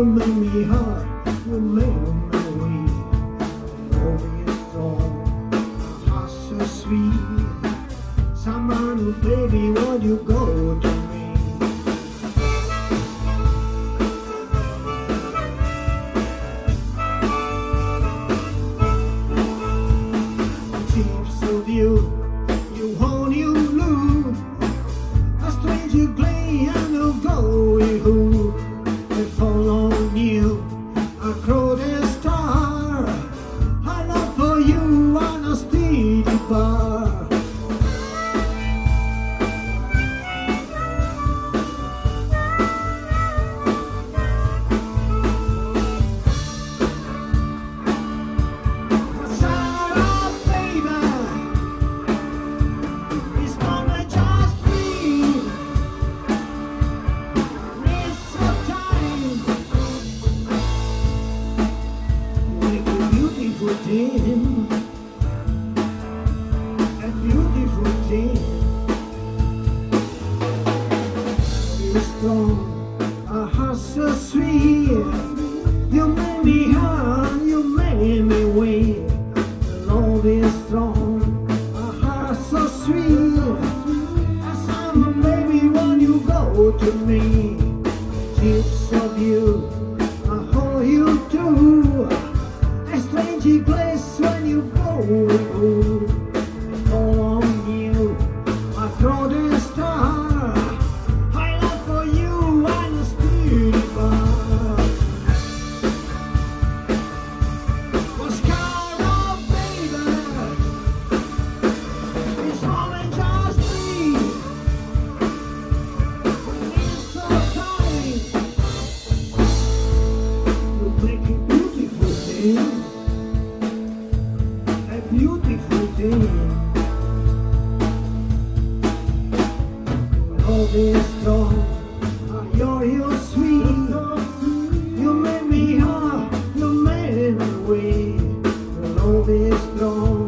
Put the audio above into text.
You make me hard, you make me weak. Love is strong, my heart so sweet. Someone who, baby, won't you go to me? Tips of you hold you blue. A stranger play and a going who. I follow you across the star. I love for you on a steady bar. Sarah, baby, this moment just free. Need some time. Make a beautiful thing, a beautiful thing. You're strong, a heart so sweet. You made me hard, you made me weak. Love is strong, a heart so sweet. As I'm baby when you go to me. Tips of you, I hold you too. A strange place when you go. All on you, I throw the star. I love for you and a steady bar. Mascara, baby, this moment just free. Need some time. You make a beautiful thing, a beautiful thing. Love is strong, you're sweet. You made me hard, you made me weak. Love is strong.